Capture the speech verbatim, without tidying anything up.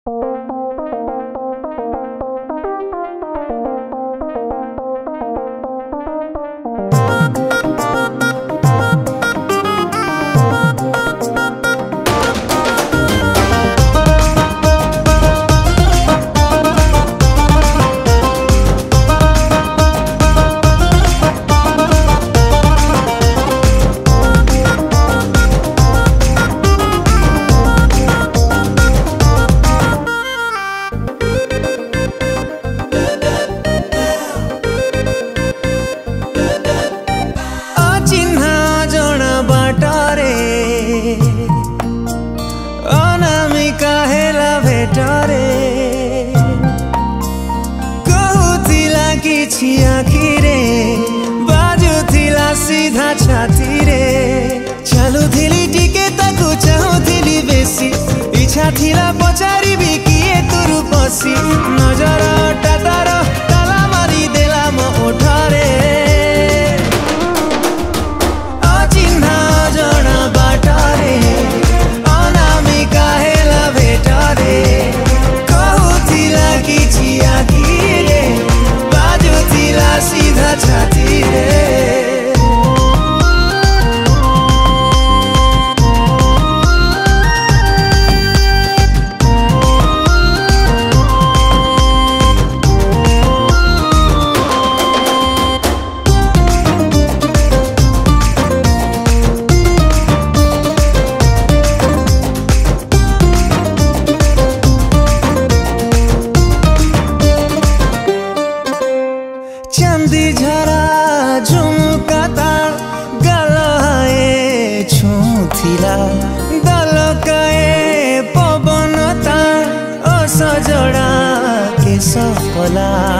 अनामिका हेला भेटरे कहूथिला किछि आखिरे बाजुथिला सीधा छाती रे चालुथिली टिके ताकू चाहुथिली बेसी इच्छा थिला पचारिबी किए तुरु बसी नजर टा तार ताला मारी देला मो ओठरे अचिन्हा जणा बाटरे अनामिका हेला भेटरे कहूथिला किछि आखिरे बाजुथिला सीधा छाती रे। चांदी झरा झुमका तार गलहाए छुथिला दलकाए पवन तार असजड़ा के सफला